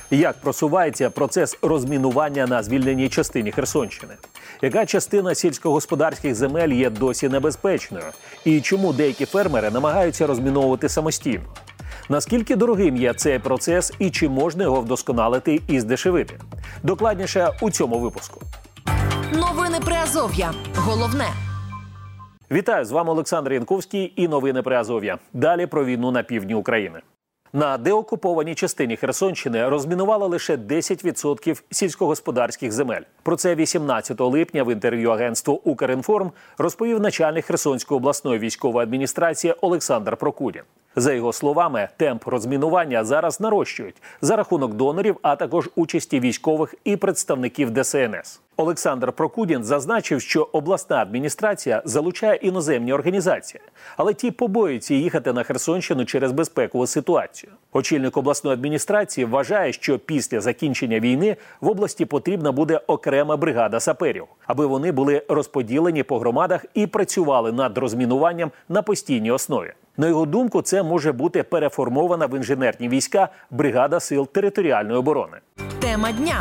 Як просувається процес розмінування на звільненій частині Херсонщини? Яка частина сільськогосподарських земель є досі небезпечною? І чому деякі фермери намагаються розміновувати самостійно? Наскільки дорогим є цей процес і чи можна його вдосконалити і здешевити? Докладніше у цьому випуску. Новини Приазов'я. Головне. Вітаю, з вами Олександр Янковський і новини Приазов'я. Далі про війну на півдні України. На деокупованій частині Херсонщини розмінували лише 10% сільськогосподарських земель. Про це 18 липня в інтерв'ю агентству «Укрінформ» розповів начальник Херсонської обласної військової адміністрації Олександр Прокудін. За його словами, темп розмінування зараз нарощують за рахунок донорів, а також участі військових і представників ДСНС. Олександр Прокудін зазначив, що обласна адміністрація залучає іноземні організації, але ті побоюються їхати на Херсонщину через безпекову ситуацію. Очільник обласної адміністрації вважає, що після закінчення війни в області потрібна буде окрема бригада саперів, аби вони були розподілені по громадах і працювали над розмінуванням на постійній основі. На його думку, це може бути переформована в інженерні війська бригада сил територіальної оборони. Тема дня.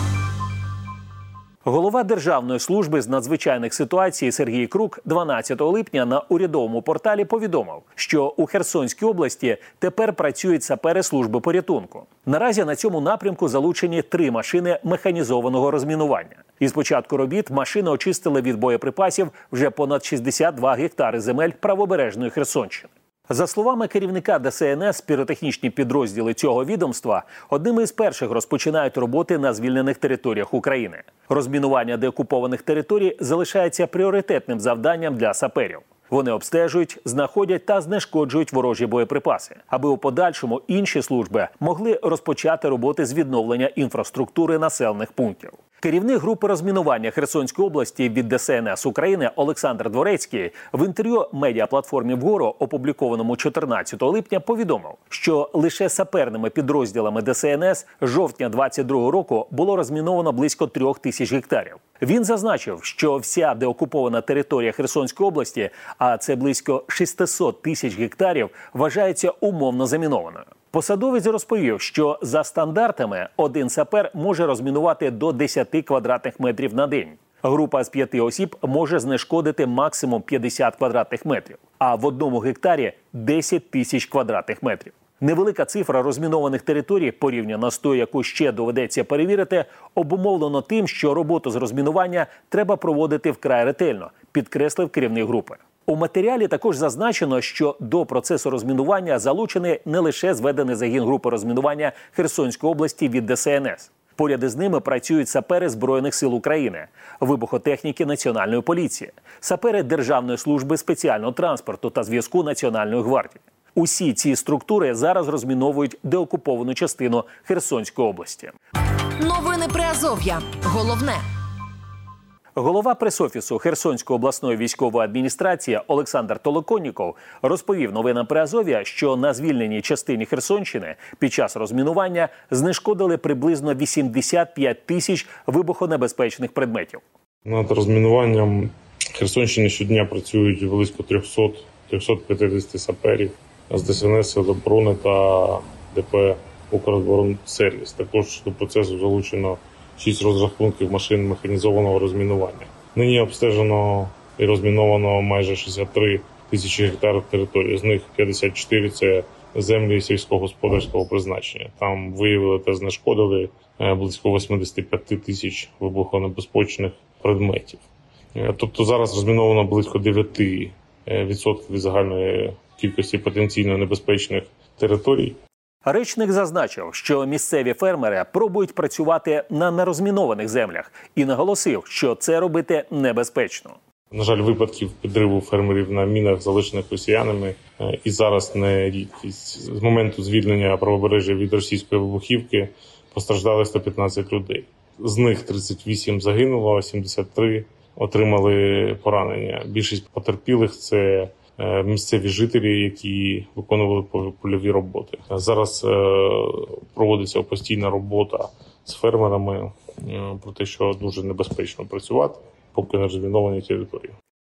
Голова Державної служби з надзвичайних ситуацій Сергій Крук 12 липня на урядовому порталі повідомив, що у Херсонській області тепер працюють сапери служби порятунку. Наразі на цьому напрямку залучені 3 машини механізованого розмінування. Із початку робіт машини очистили від боєприпасів вже понад 62 гектари земель правобережної Херсонщини. За словами керівника ДСНС, піротехнічні підрозділи цього відомства одними із перших розпочинають роботи на звільнених територіях України. Розмінування деокупованих територій залишається пріоритетним завданням для саперів. Вони обстежують, знаходять та знешкоджують ворожі боєприпаси, аби у подальшому інші служби могли розпочати роботи з відновлення інфраструктури населених пунктів. Керівник групи розмінування Херсонської області від ДСНС України Олександр Дворецький в інтерв'ю медіаплатформі «Вгору», опублікованому 14 липня, повідомив, що лише саперними підрозділами ДСНС з жовтня 2022 року було розміновано близько 3000 гектарів. Він зазначив, що вся деокупована територія Херсонської області, а це близько 600 тисяч гектарів, вважається умовно замінованою. Посадовець розповів, що за стандартами один сапер може розмінувати до 10 квадратних метрів на день. Група з 5 осіб може знешкодити максимум 50 квадратних метрів, а в одному гектарі – 10 тисяч квадратних метрів. Невелика цифра розмінованих територій, порівняно з тою, яку ще доведеться перевірити, обумовлено тим, що роботу з розмінування треба проводити вкрай ретельно, підкреслив керівник групи. У матеріалі також зазначено, що до процесу розмінування залучений не лише зведений загін групи розмінування Херсонської області від ДСНС. Поряд із ними працюють сапери Збройних сил України, вибухотехніки Національної поліції, сапери Державної служби спеціального транспорту та зв'язку Національної гвардії. Усі ці структури зараз розміновують деокуповану частину Херсонської області. Новини Приазов'я. Головне. Голова прес-офісу Херсонської обласної військової адміністрації Олександр Толоконніков розповів новинам Приазов'я, що на звільненій частині Херсонщини під час розмінування знешкодили приблизно 85 тисяч вибухонебезпечних предметів. Над розмінуванням Херсонщини щодня працюють близько 300-350 саперів з ДСНС, Сил оборони та ДП «Укроборонсервіс». Також до процесу залучено 6 розрахунків машин механізованого розмінування. Нині обстежено і розміновано майже 63 тисячі гектарів території. З них 54 – це землі сільськогосподарського призначення. Там виявили та знешкодили близько 85 тисяч вибухонебезпечних предметів. Тобто зараз розміновано близько 9% від загальної кількості потенційно небезпечних територій. Речник зазначив, що місцеві фермери пробують працювати на нерозмінованих землях і наголосив, що це робити небезпечно. На жаль, випадків підриву фермерів на мінах, залишених росіянами, і зараз не рідкість. З моменту звільнення правобережжя від російської вибухівки постраждали 115 людей. З них 38 загинуло, а 73 отримали поранення. Більшість потерпілих – це місцеві жителі, які виконували польові роботи. Зараз проводиться постійна робота з фермерами про те, що дуже небезпечно працювати, поки не розміновані території.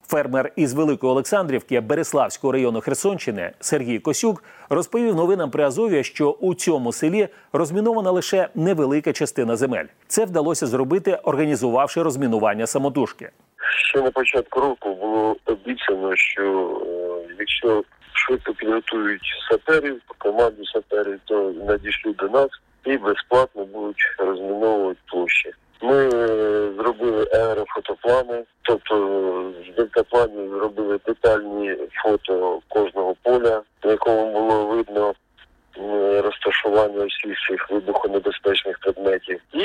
Фермер із Великої Олександрівки Береславського району Херсонщини Сергій Косюк розповів новинам Приазов'я, що у цьому селі розмінована лише невелика частина земель. Це вдалося зробити, організувавши розмінування самотужки. Ще на початку року було обіцяно, що якщо швидко підготують саперів, команду саперів, то надішлють до нас і безплатно будуть розміновувати площі. Ми зробили аерофотоплани, тобто з дельтапланів зробили детальні фото кожного поля, на якому було видно розташування всіх цих вибухонебезпечних предметів. І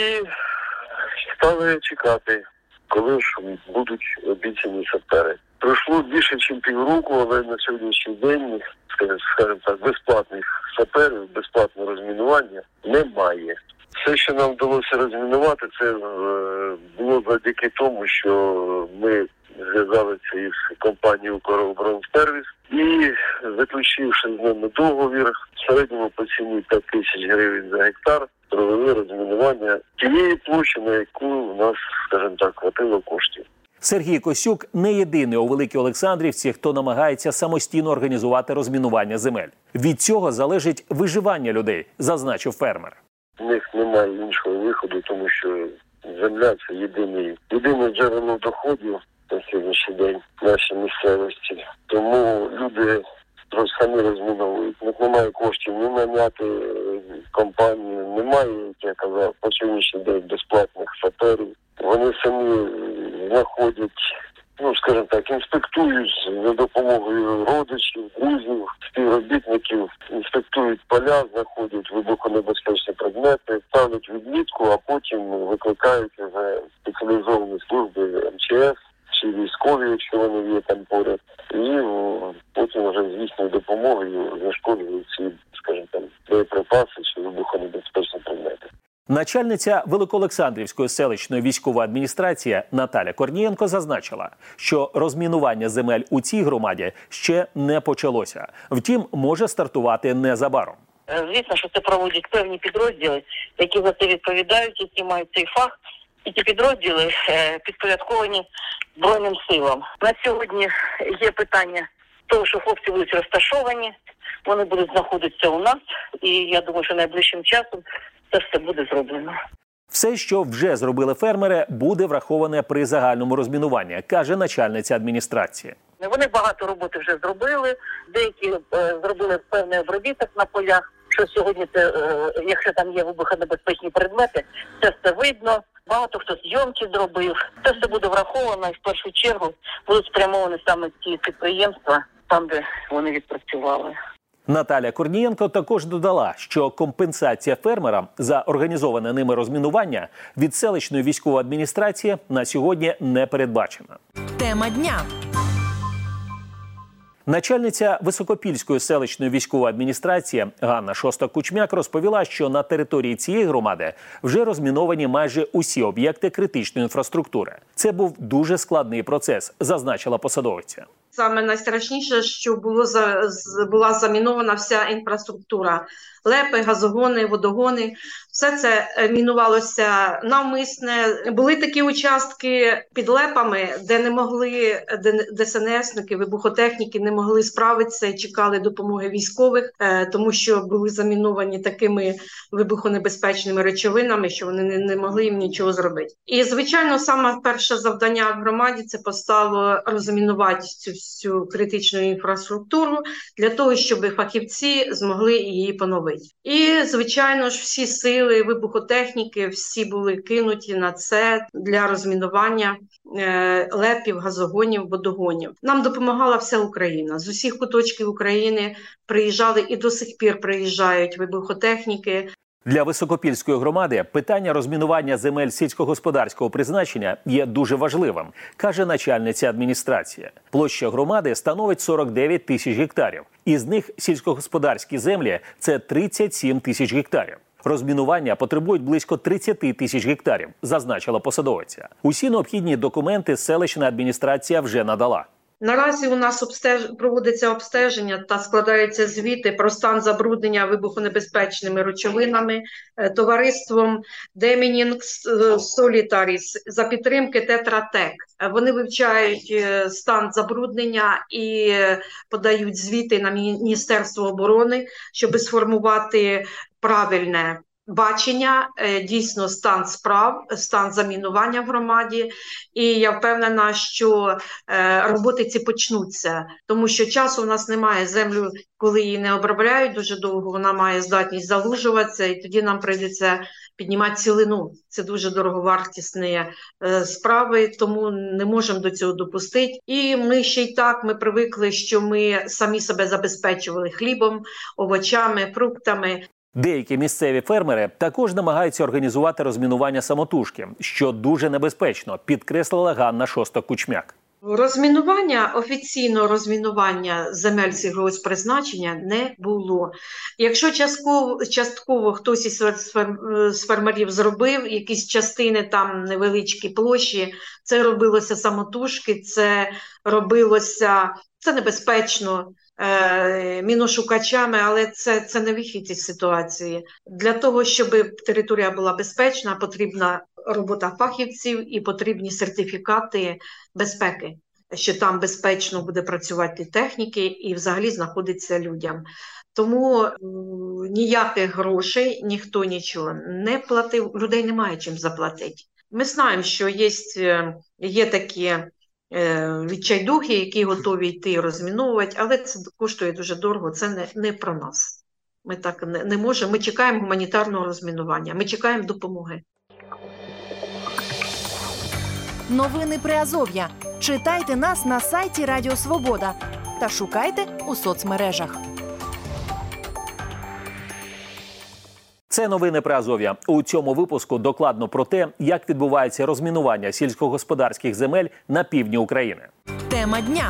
стали чекати, коли ж будуть обіцяні сапери. Пройшло більше, ніж півроку, але на сьогоднішній день, скажімо так, безплатних саперів, безплатного розмінування немає. Все, що нам вдалося розмінувати, це було завдяки тому, що ми зв'язалися із компанією «Укроборонсервіс» і, заключивши з ними договір, в середньому по ціні 5 тисяч гривень за гектар, провели розмінування тієї площі, на яку у нас, скажімо так, хватило коштів. Сергій Косюк не єдиний у Великій Олександрівці, хто намагається самостійно організувати розмінування земель. Від цього залежить виживання людей, зазначив фермер. У них немає іншого виходу, тому що земля – це єдине джерело доходів на сьогоднішній день в нашій місцевості. Тому люди просто самі розміновують. У них немає коштів ні наняти компанію, немає, як я казав, по сьогоднішній день безплатних саперів. Вони самі знаходять, скажімо так, інспектують за допомогою родичів, друзів, співробітників, інспектують поля, знаходять вибухонебезпечні предмети, ставлять відмітку, а потім викликають вже спеціалізовані служби МЧС чи військові, якщо вони є там поряд, і потім вже з їхньою допомогою знешкоджують ці, скажімо там, боєприпаси чи вибухонебезпечні предмети. Начальниця Великоолександрівської селищної військової адміністрації Наталя Корнієнко зазначила, що розмінування земель у цій громаді ще не почалося. Втім, може стартувати незабаром. Звісно, що це проводять певні підрозділи, які за це відповідають, які мають цей фах. І ці підрозділи підпорядковані Збройним силам. На сьогодні є питання того, що хлопці будуть розташовані, вони будуть знаходитися у нас, і я думаю, що найближчим часом це все буде зроблено. Все, що вже зробили фермери, буде враховане при загальному розмінуванні, каже начальниця адміністрації. Вони багато роботи вже зробили, деякі зробили певний обробіток на полях, що сьогодні, якщо там є вибухонебезпечні предмети, це все видно. Багато хто зйомки зробив. Це все буде враховано і в першу чергу будуть спрямовані саме ці підприємства, там, де вони відпрацювали. Наталя Корнієнко також додала, що компенсація фермерам за організоване ними розмінування від селищної військової адміністрації на сьогодні не передбачена. Тема дня. Начальниця Високопільської селищної військової адміністрації Ганна Шоста-Кучмяк розповіла, що на території цієї громади вже розміновані майже усі об'єкти критичної інфраструктури. Це був дуже складний процес, зазначила посадовиця. Саме найстрашніше, що була замінована вся інфраструктура. Лепи, газогони, водогони. Все це мінувалося навмисне. Були такі участки під лепами, де не могли ДСНСники, вибухотехніки не могли справитися і чекали допомоги військових, тому що були заміновані такими вибухонебезпечними речовинами, що вони не могли їм нічого зробити. І, звичайно, саме перше завдання в громаді – це постало розмінувати цю всю критичну інфраструктуру для того, щоб фахівці змогли її поновити. І, звичайно ж, всі сили вибухотехніки, всі були кинуті на це для розмінування лепів, газогонів, водогонів. Нам допомагала вся Україна. З усіх куточків України приїжджали і до сих пір приїжджають вибухотехніки. Для Високопільської громади питання розмінування земель сільськогосподарського призначення є дуже важливим, каже начальниця адміністрації. Площа громади становить 49 тисяч гектарів. Із них сільськогосподарські землі – це 37 тисяч гектарів. Розмінування потребують близько 30 тисяч гектарів, зазначила посадовиця. Усі необхідні документи селищна адміністрація вже надала. Наразі у нас проводиться обстеження та складаються звіти про стан забруднення вибухонебезпечними речовинами товариством Deminging Solitaris за підтримки Tetra Tech. Вони вивчають стан забруднення і подають звіти на Міністерство оборони, щоб сформувати правильне бачення, дійсно стан справ, стан замінування в громаді. І я впевнена, що роботи ці почнуться, тому що часу в нас немає. Землю, коли її не обробляють дуже довго, вона має здатність залужуватися, і тоді нам прийдеться піднімати цілину. Це дуже дороговартісні справи, тому не можемо до цього допустити. І ми ще й так, ми привикли, що ми самі себе забезпечували хлібом, овочами, фруктами. Деякі місцеві фермери також намагаються організувати розмінування самотужки, що дуже небезпечно, підкреслила Ганна Шостак-Кучмяк. Розмінування, офіційного розмінування земель сільгосппризначення не було. Якщо частково хтось із фермерів зробив якісь частини, там невеличкі площі, це робилося самотужки, це небезпечно, міношукачами, але це не вихід із ситуації. Для того, щоб територія була безпечна, потрібна робота фахівців і потрібні сертифікати безпеки, що там безпечно буде працювати техніки і взагалі знаходиться людям. Тому ніяких грошей, ніхто нічого не платив, людей немає чим заплатити. Ми знаємо, що є такі відчайдухи, які готові йти розміновувати, але це коштує дуже дорого, це не про нас. Ми так не можемо, ми чекаємо гуманітарного розмінування, ми чекаємо допомоги. Новини Приазов'я. Читайте нас на сайті Радіо Свобода та шукайте у соцмережах. Це новини Приазов'я. У цьому випуску докладно про те, як відбувається розмінування сільськогосподарських земель на півдні України. Тема дня.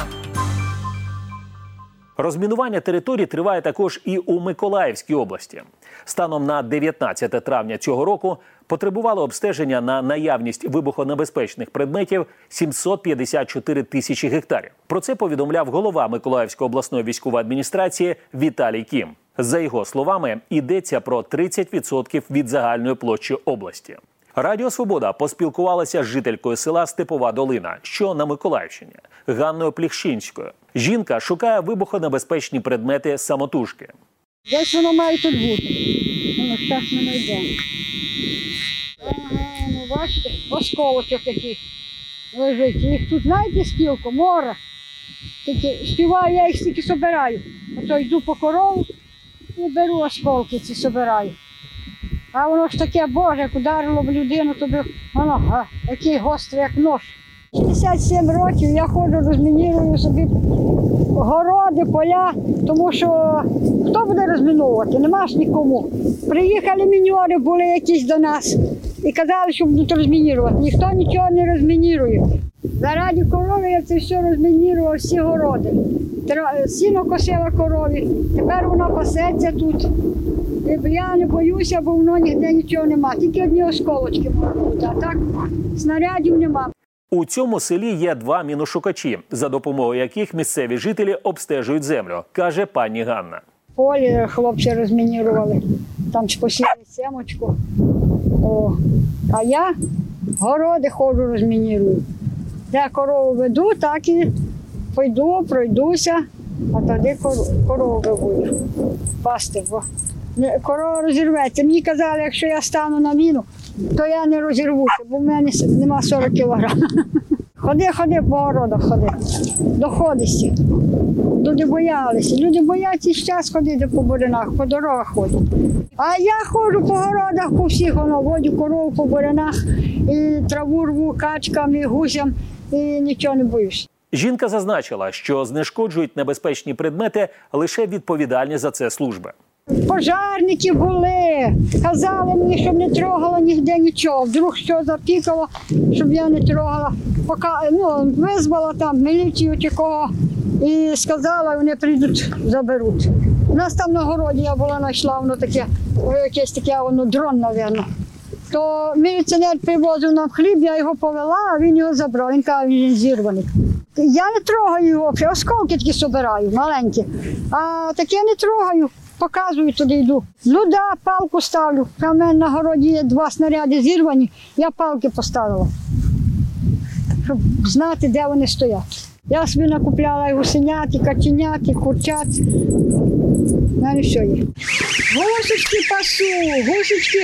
Розмінування територій триває також і у Миколаївській області. Станом на 19 травня цього року потребувало обстеження на наявність вибухонебезпечних предметів 754 тисячі гектарів. Про це повідомляв голова Миколаївської обласної військової адміністрації Віталій Кім. За його словами, йдеться про 30% від загальної площі області. Радіо «Свобода» поспілкувалася з жителькою села Степова Долина, що на Миколаївщині, Ганною Пліхшинською. Жінка шукає вибухонебезпечні предмети самотужки. Десь воно має тут бути. Воно ж так не знайдемо. Ага, ну бачите, осколочок такий лежить. Їх тут знаєте скільки? Море. Тільки співаю, я їх стільки собираю. Ото йду по корову і беру осколки ці собираю. А воно ж таке, Боже, як ударило б людину, то б воно, який гострий, як нож. 67 років я ходжу, розмінірую собі городи, поля, тому що хто буде розміновувати? Нема ж нікому. Приїхали міньори, були якісь до нас і казали, що будуть розмінірувати. Ніхто нічого не розмінірує. Заради корови я це все розмінірував, всі городи. Сіно косила корові, тепер вона пасеться тут. Я не боюся, бо воно ніде нічого нема. Тільки одні осколочки можуть бути, а так снарядів нема. У цьому селі є 2 міношукачі, за допомогою яких місцеві жителі обстежують землю, каже пані Ганна. Полі хлопці розмінірували, там посіяли семочку. А я городи ходжу, розмінірую. Де корову веду, так і пойду, пройдуся, а тоді корову буду пасти. Корова розірветься. Мені казали, якщо я стану на міну, то я не розірвуся, бо в мене нема 40 кілограмів. Ходи по городах, доходишся. Люди боялися. Люди бояться зараз ходити по бурянах, по дорогах ходять. А я ходжу по городах, по всіх, водю корову по бурянах, і траву рву качкам, і гусям, і нічого не боюся. Жінка зазначила, що знешкоджують небезпечні предмети лише відповідальні за це служби. Пожарники були, казали мені, щоб не трогала ніде нічого. Вдруг що запікало, щоб я не трогала. Поки, визвала там міліцію чи кого і сказала, вони прийдуть, заберуть. У нас там на городі я була, знайшла, воно таке, якесь таке, дрон, мабуть. То міліціонер привозив нам хліб, я його повела, а він його забрав. Він каже, він зірваний. Я не трогаю його, осколки такі собираю, маленькі. А таке не трогаю, показую, туди йду. Ну да, палку ставлю. У мене на городі є 2 снаряди зірвані, я палки поставила, щоб знати, де вони стоять. Я собі накупляла і гусенят, і каченят, і курчат. У мене все є. Гусочки пасу, гусочки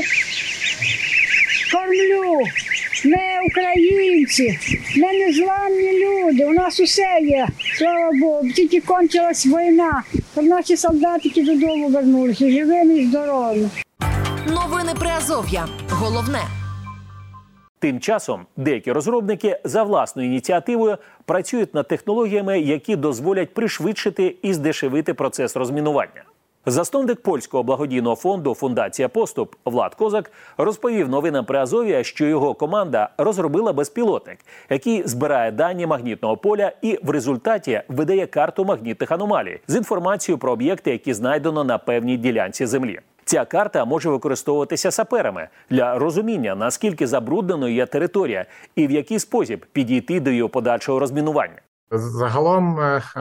кормлю. Ми українці, ми незламні люди, у нас усе є, слава Богу. Тільки кончилась війна, щоб наші солдатики додому вернулися, живими і здоровими. Новини Приазов'я. Головне. Тим часом деякі розробники за власною ініціативою працюють над технологіями, які дозволять пришвидшити і здешевити процес розмінування. Засновник польського благодійного фонду «Фундація Поступ» Влад Козак розповів новинам Приазов'я, що його команда розробила безпілотник, який збирає дані магнітного поля і в результаті видає карту магнітних аномалій з інформацією про об'єкти, які знайдено на певній ділянці землі. Ця карта може використовуватися саперами для розуміння, наскільки забрудненою є територія і в який спосіб підійти до її подальшого розмінування. Загалом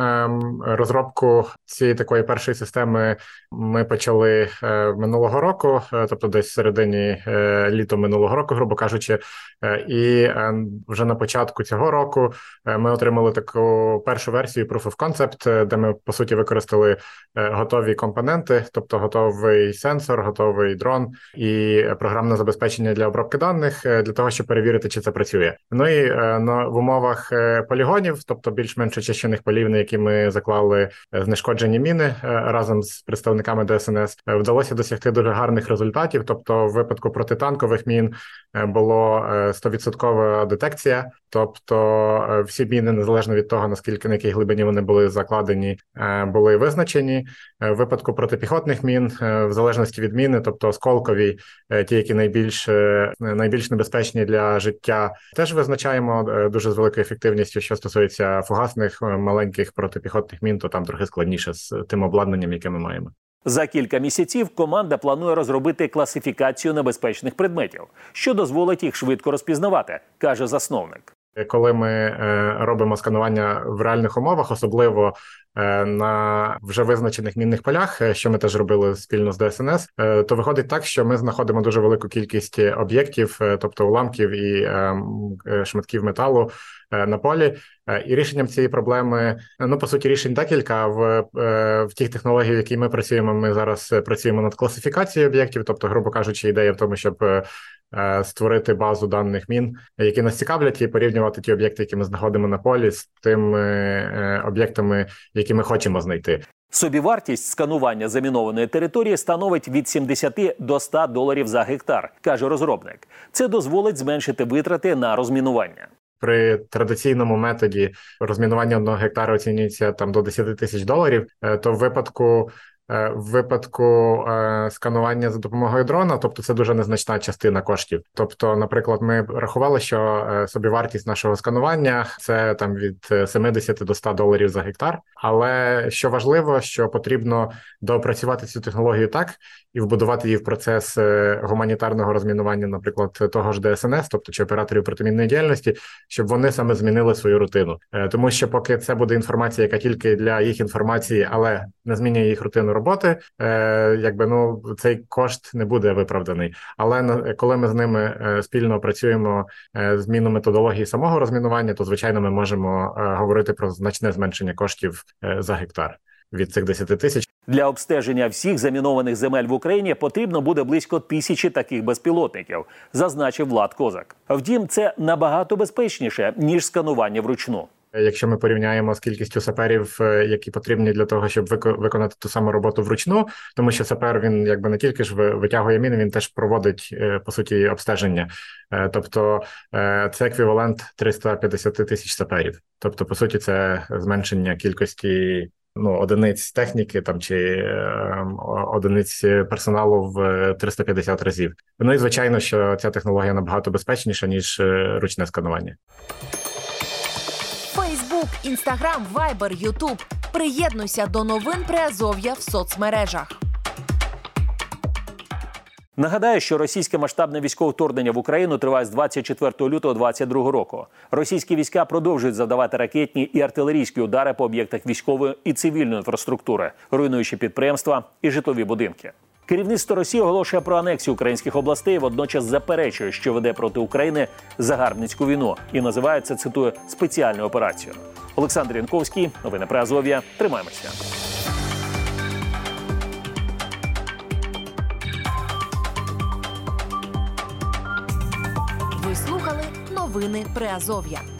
розробку цієї такої першої системи ми почали минулого року, тобто десь в середині літа минулого року, грубо кажучи, і вже на початку цього року ми отримали таку першу версію Proof of Concept, де ми, по суті, використали готові компоненти, тобто готовий сенсор, готовий дрон і програмне забезпечення для обробки даних, для того, щоб перевірити, чи це працює. Ну і в умовах полігонів, тобто більш-менш очищених полів, на які ми заклали знешкоджені міни разом з представниками ДСНС, вдалося досягти дуже гарних результатів. Тобто в випадку протитанкових мін було 100% детекція, тобто всі міни, незалежно від того, наскільки на якій глибині вони були закладені, були визначені. В випадку протипіхотних мін, в залежності від міни, тобто осколкові, ті, які найбільш небезпечні для життя, теж визначаємо дуже з великою ефективністю. Що стосується фугасних маленьких протипіхотних мін, то там трохи складніше з тим обладнанням, яке ми маємо. За кілька місяців команда планує розробити класифікацію небезпечних предметів, що дозволить їх швидко розпізнавати, каже засновник. Коли ми робимо сканування в реальних умовах, особливо на вже визначених мінних полях, що ми теж робили спільно з ДСНС, то виходить так, що ми знаходимо дуже велику кількість об'єктів, тобто уламків і шматків металу на полі. І рішенням цієї проблеми, по суті, рішень декілька. В тих технологіях, в які ми працюємо, ми зараз працюємо над класифікацією об'єктів, тобто, грубо кажучи, ідея в тому, щоб створити базу даних мін, які нас цікавлять, і порівнювати ті об'єкти, які ми знаходимо на полі, з тими об'єктами, які ми хочемо знайти. Собівартість сканування замінованої території становить від $70 до $100 за гектар, каже розробник. Це дозволить зменшити витрати на розмінування. При традиційному методі розмінування 1 гектара оцінюється там до $10 000, то в випадку сканування за допомогою дрона, тобто це дуже незначна частина коштів. Тобто, наприклад, ми рахували, що собівартість нашого сканування – це там від $70 до $100 за гектар. Але що важливо, що потрібно доопрацювати цю технологію так і вбудувати її в процес гуманітарного розмінування, наприклад, того ж ДСНС, тобто чи операторів протимінної діяльності, щоб вони саме змінили свою рутину. Тому що поки це буде інформація, яка тільки для їх інформації, але не змінює їх рутину роботи, цей кошт не буде виправданий. Але коли ми з ними спільно працюємо зміну методології самого розмінування, то, звичайно, ми можемо говорити про значне зменшення коштів за гектар від цих 10 000. Для обстеження всіх замінованих земель в Україні потрібно буде близько 1000 таких безпілотників, зазначив Влад Козак. Втім, це набагато безпечніше, ніж сканування вручну. Якщо ми порівняємо з кількістю саперів, які потрібні для того, щоб виконати ту саму роботу вручну, тому що сапер, він не тільки ж витягує міни, він теж проводить, по суті, обстеження. Тобто це еквівалент 350 000 саперів. Тобто, по суті, це зменшення кількості одиниць техніки чи одиниць персоналу в 350 разів. Ну і, звичайно, що ця технологія набагато безпечніша, ніж ручне сканування. Фейсбук, Інстаграм, Вайбер, Ютуб. Приєднуйся до новин Приазов'я в соцмережах. Нагадаю, що російське масштабне військове вторгнення в Україну триває з 24 лютого 2022 року. Російські війська продовжують завдавати ракетні і артилерійські удари по об'єктах військової і цивільної інфраструктури, руйнуючи підприємства і житлові будинки. Керівництво Росії оголошує про анексію українських областей, водночас заперечує, що веде проти України загарбницьку війну і називає це, цитую, спеціальною операцією. Олександр Янковський, новини Приазов'я. Тримаємося. Ви слухали новини Приазов'я.